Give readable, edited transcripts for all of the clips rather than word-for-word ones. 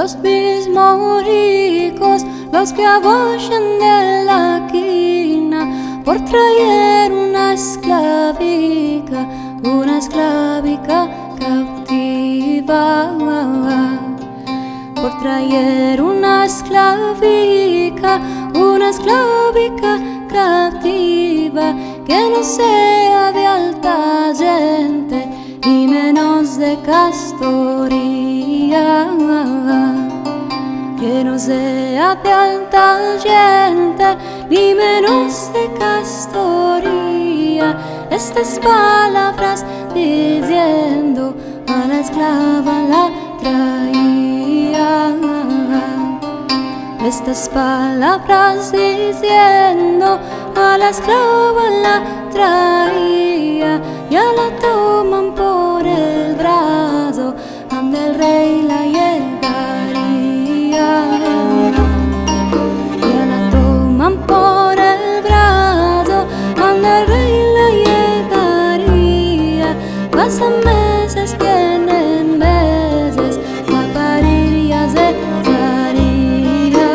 los mismos ricos, los que abollan de la quina por traer una esclavica captiva. Por traer una esclavica captiva, que no sea de alta gente, ni menos de castoría. Que no sea de alta gente, ni menos de castoría. Estas palabras diciendo a la esclava la traía. Estas palabras diciendo a la esclava la traía. Ya la toman por el brazo, ante el rey la llevaría. Ya la toman por el brazo, ante el rey la llegaría. Pasan meses, vienen meses, a parir ya se daría.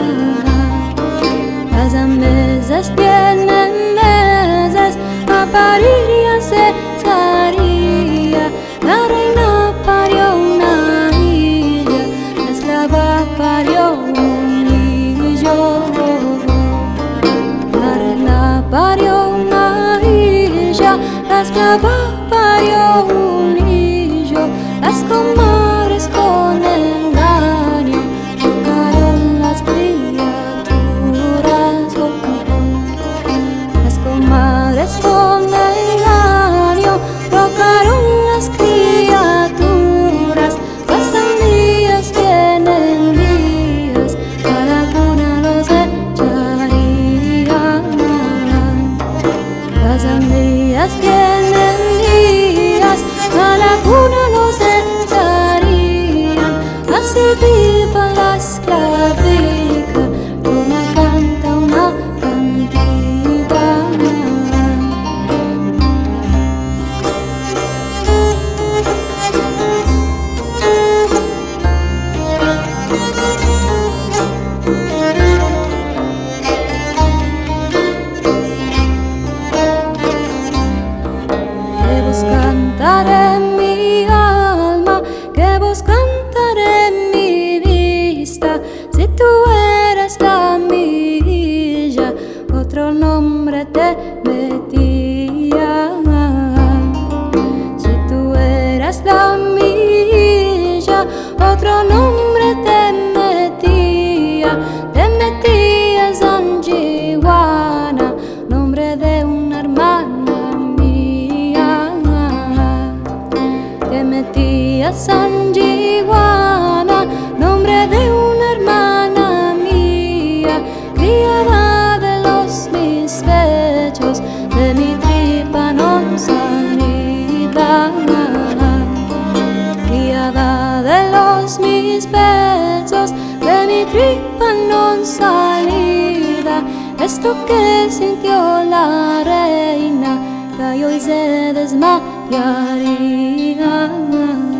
Pasan meses, vienen meses, a parir ya se daría. La reina parió una hija, la esclava parió un hijo. La reina parió una hija, la esclava parió un hijo. Las comadres con engaño tocaron las criaturas. Las comadres con engaño tocaron las criaturas. Pasan días, vienen días, cada cuna los echaría. Pasan días, vienen días, a la cuna los echarían. Así viva la esclavica, una canta una cantiga. Que vos cantaré en mi alma, que vos cantaré en mi vista. Si tú eres la milla, otro nombre te metía. Si tú eras la milla, otro nombre te metía. Te metías Sanjiwana, nombre de una hermana mía. Te metías Sanjiwana, nombre de una hermana mía. Criada de los mis pechos, de mi tripa no salida. Criada de los mis pechos, de mi tripa no salida. Esto que sintió la reina, cayó y se desmayaría.